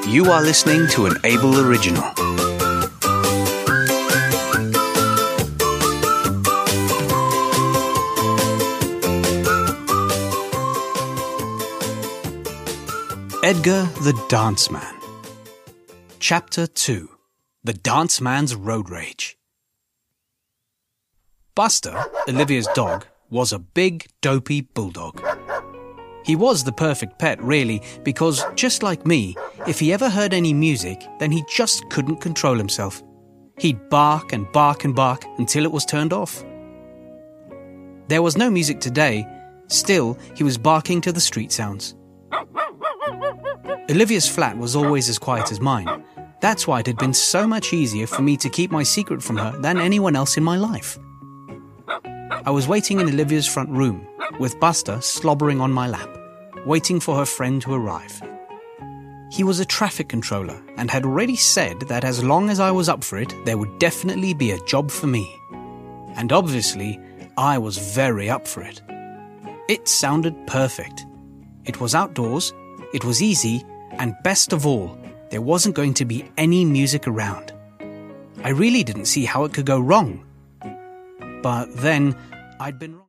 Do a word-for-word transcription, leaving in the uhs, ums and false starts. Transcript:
You are listening to an Able Original. Edgar the Dance Man. Chapter two. The Dance Man's Road Rage. Buster, Olivia's dog, was a big, dopey bulldog. He was the perfect pet, really, because, just like me, if he ever heard any music, then he just couldn't control himself. He'd bark and bark and bark until it was turned off. There was no music today. Still, he was barking to the street sounds. Olivia's flat was always as quiet as mine. That's why it had been so much easier for me to keep my secret from her than anyone else in my life. I was waiting in Olivia's front room, with Buster slobbering on my lap, waiting for her friend to arrive. He was a traffic controller and had already said that as long as I was up for it, there would definitely be a job for me. And obviously, I was very up for it. It sounded perfect. It was outdoors, it was easy, and best of all, there wasn't going to be any music around. I really didn't see how it could go wrong. But then, I'd been wrong.